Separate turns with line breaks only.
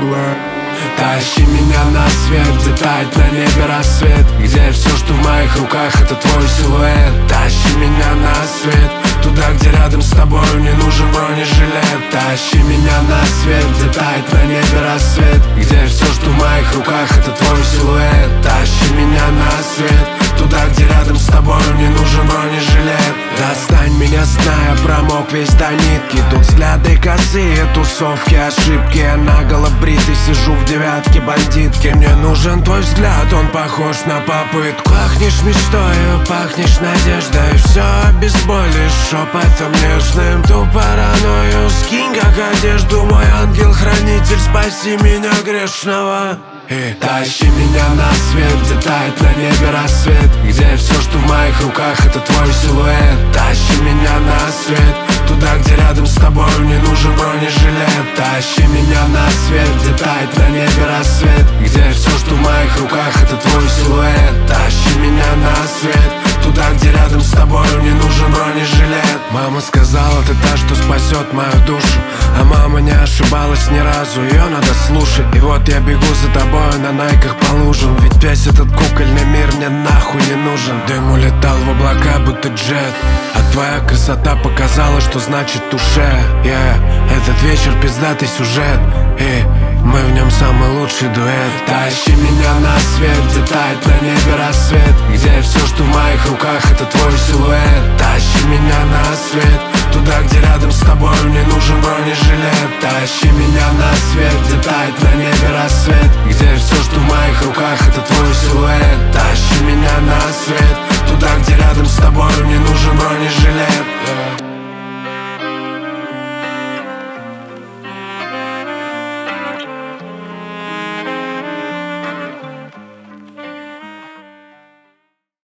блэр. Тащи меня на свет, где тает на небе рассвет, где все, что в моих руках, это твой силуэт. Тащи меня на свет, туда, где рядом с тобой не нужен бронежилет. Тащи меня на свет, где тает на небе рассвет, где все, что в моих руках, это твой силуэт. Тащи меня на свет, туда, где рядом с тобой не нужен бронежилет. Достань меня, зная, промок весь до нитки. Тут взгляды косые, тусовки, ошибки. Я наголо бритый, сижу в девятке бандитки. Мне нужен твой взгляд, он похож на попытку. Пахнешь мечтою, пахнешь надеждой. Все обезболишь шепотом нежным. Ту паранойю скинь как одежду, мой ангел-хранитель, спаси меня грешного. И тащи меня на свет, где тает на небе рассвет, где все, что в моих руках, это твой силуэт. Тащи меня на свет, туда, где рядом с тобой не нужен бронежилет. Тащи меня на свет, где тает на небе рассвет, где все, что в моих руках, это твой силуэт. Тащи меня на свет, туда, где рядом с тобой не нужен бронежилет. Мама сказала, ты та, что спасет мою душу, а мама не ошибалась ни разу, ее надо слушать. И вот я бегу за тобой на найках по лужам, ведь весь этот кукольный мир мне нахуй не нужен. Дым улетал в облака, будто джет, а твоя красота показала, что значит душе. Этот вечер пиздатый сюжет, и мы в нем самый лучший дуэт. Тащи меня на свет, где тает на небе рассвет, где все, что в моих руках, это твой силуэт. Тащи меня на свет, туда, где рядом с тобой не нужен бронежилет. Тащи меня на свет, где тает на небе рассвет, где все, что в моих руках, это твой силуэт. Тащи меня на свет, туда, где рядом с тобой не нужен бронежилет.